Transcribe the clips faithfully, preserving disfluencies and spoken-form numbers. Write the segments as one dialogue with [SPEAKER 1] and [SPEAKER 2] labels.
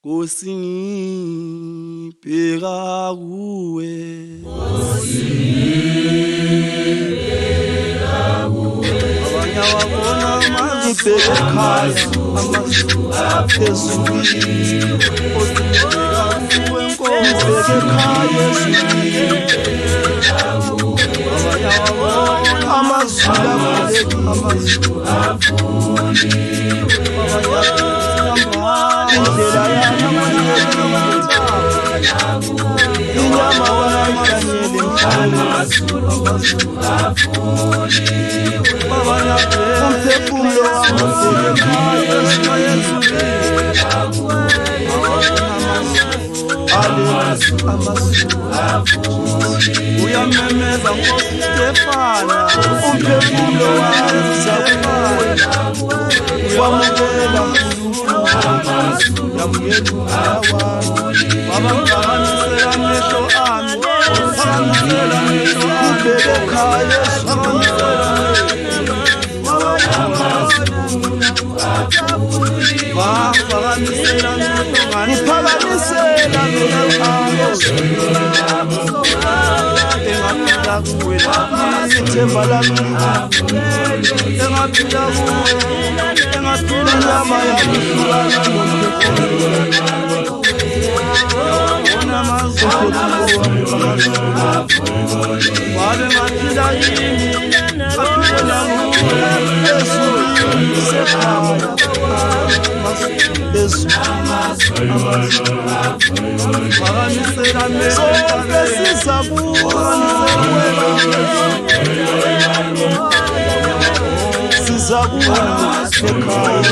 [SPEAKER 1] Nkosi ngibheka kuwe, abanye ababona amazwi ekhaya, amazwi aphezulu, Nkosi ngibheka kuwe, Nkosi ngibheka ekhaya ezulwini, abanye ababona amazwi aphezulu, amazwi aphezulu, indlela yami inyama wayihlanyele umphefumulo wami usekhaya uyamemeza Nkosi Stefana, umphefumulo wami usakuwe, wamukela yamukela wami, wabangamisela amehlo ami, wabangamisela amehlo ami, ubheke ekhaya wabangamisela wabangamisela amehlo ngani, uphakamisela amehlo ami, engaphila kuwe ithemba lami, engaphila kuwe, engaphila inyama yami ihlukana yawubona amazulu wabe ngaphila yini, ngaphila nguwe ezulwini sekhaya, phakamisela amehlo sonke sizakuwe, sizakuwe ekhaya,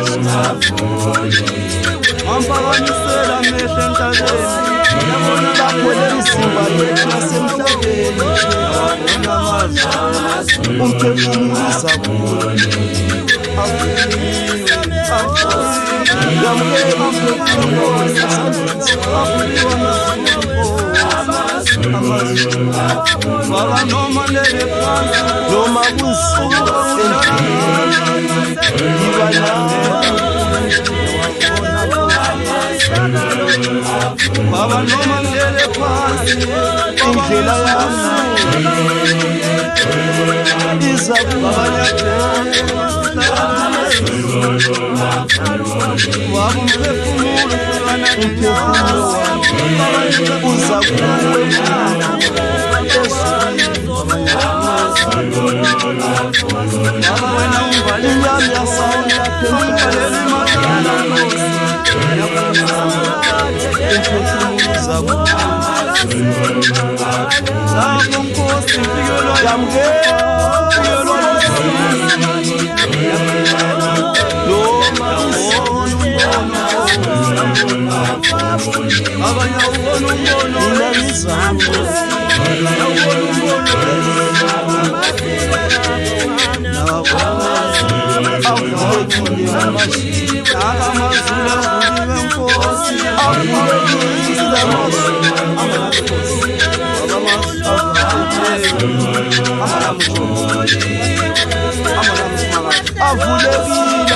[SPEAKER 1] amphakamisela amehlo entabeni, yabona lapho lelisimba lethu lasemhlabeni, yabona amazwi umphefumulo uzakuwe, yamukela umphefumulo baba, noma lele phansi, noma kunzima endlini, yiba nawe baba, noma lele phansi, indlela yami izakuba waba umphefumulo umphefumulo uzakuwe baba, wena umbali inyama yasana umbaleli makala umphefumulo uzakuwe lapho Nkosi mfikelo yamukela abanye awubona umbono unamizamo, awubona umbono avulekile amazwi, amazwi avuliwe Nkosi, avulekile amazwi, avulekile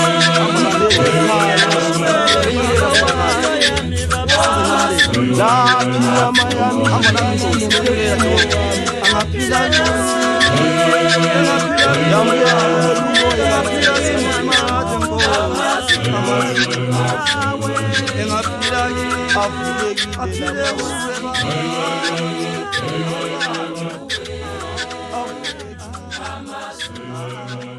[SPEAKER 1] laphi inyama yami angaphila avulekile